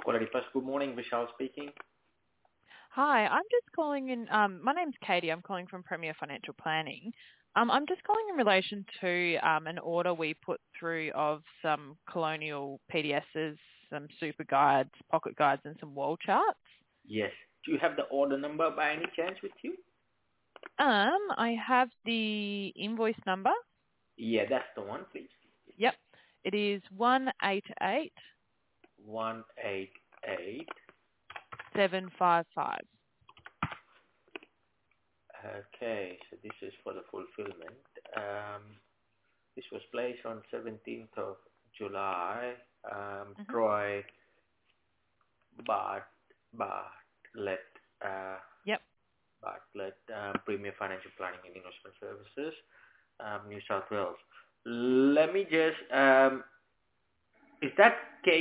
Already first, good morning, Vishal speaking. Hi, I'm just calling in. My name's Katie. I'm calling from Premier Financial Planning. I'm just calling in relation to an order we put through of some colonial PDSs, some super guides, pocket guides, and some wall charts. Yes. Do you have the order number by any chance with you? I have the invoice number. Yeah, that's the one, please. Yep, it is 188 188. 755. Okay, so this is for the fulfillment. This was placed on 17th of July. Mm-hmm. Troy Bartlett, uh, Yep. Premier Financial Planning and Investment Services, New South Wales. Let me just is that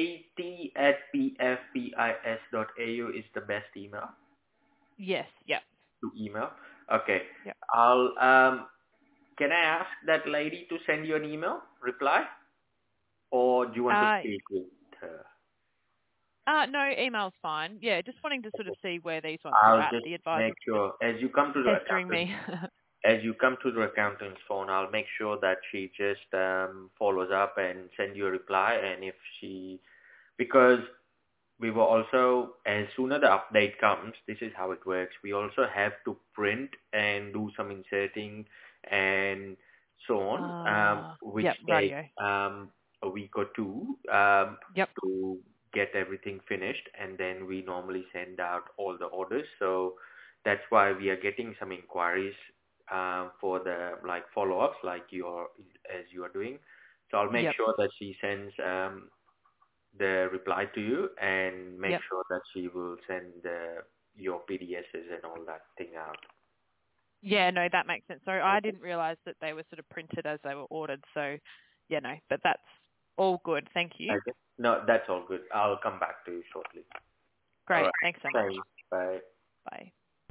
kt@pfpis.au is the best email Yes. Yep. to email? Okay. Yep. I'll can I ask that lady to send you an email reply, or do you want to Uh, speak with her? no, email's fine. Yeah, just wanting to sort of see where these ones are I'll at. just The advisor make was just sure as you come to the pestering accountant me. as you come to the accountant's phone, I'll make sure that she just follows up and send you a reply. And if she, because we were also, as sooner the update comes, this is how it works. We also have to print and do some inserting and so on, which Yep, takes radio. a week or two Yep. to get everything finished, and then we normally send out all the orders. So that's why we are getting some inquiries for the like follow-ups, like as you are doing. So I'll make Yep. sure that she sends the reply to you and make Yep. sure that she will send your PDSs and all that thing out. Yeah, no, that makes sense. So I Okay. didn't realise that they were sort of printed as they were ordered. So, yeah, no, but that's all good. Thank you. Okay. No, that's all good. I'll come back to you shortly. All Great. right. Thanks so much. Thanks. Bye.